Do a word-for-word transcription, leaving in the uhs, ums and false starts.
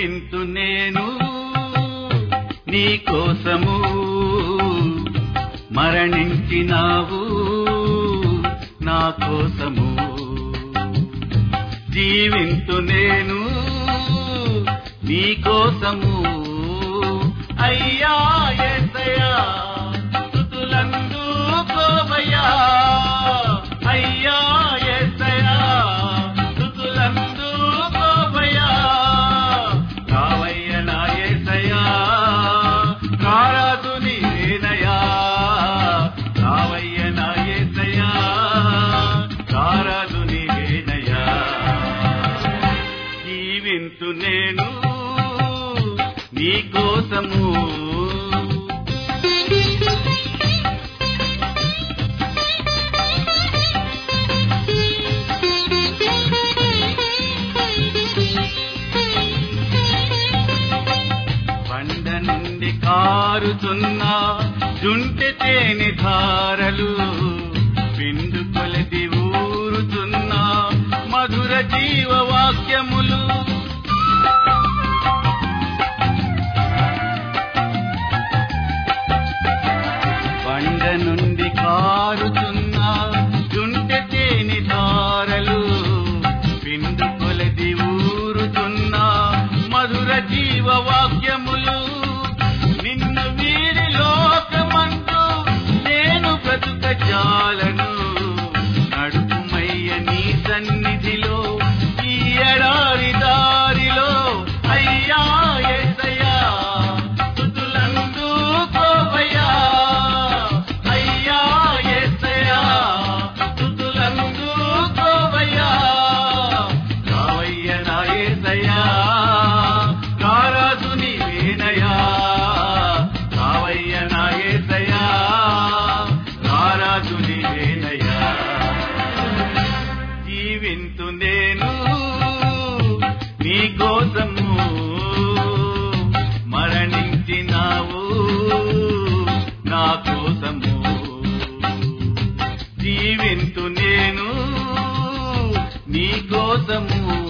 జీవింతు నేను నీ కోసము, మరణించినావు నా కోసము. జీవింతు నేను నీ కోసము, అయ్యా యేసయ్యా స్తుతులందుకోవయ్యా, అయ్యా యేసయ్యా స్తుతులందుకోవయ్యా. రావయ్య నా యేసయ్యా రారాజు నీవేనయ్యా, రావయ్య నా యేసయ్యా రారాజు నీవేనయ్యా. జీవింతు నేను నీ కోసము. బండ నుండి కారుతున్న జుంటె తేనె ధారలు, పిండు కొలది ఊరుతున్న మధుర జీవవాక్యములు. బండ నుండి కారుతున్న జుంటె తేనె ధారలు, పిండు కొలది ఊరుతున్న మధుర జీవవాక్యములు. నిన్ను వీరి లోకమందు నేను బ్రతుక జాలను, నడుపుమయ్య నీ సన్నిధిలో ఈ ఎడారి దారిలో. అయ్యా యేసయ్యా స్తుతులందుకోవయ్యా, అయ్యా యేసయ్యా స్తుతులందుకోవయ్యా. రావయ్య నా యేసయ్యా రారాజు నీవేనయ్యా, రావయ్య నా యేసయ్యా రారాజు నీవేనయ్యా. జీవింతు నేను నీ కోసము, మరణించినావు నా కోసము. జీవింతు నేను నీ కోసము.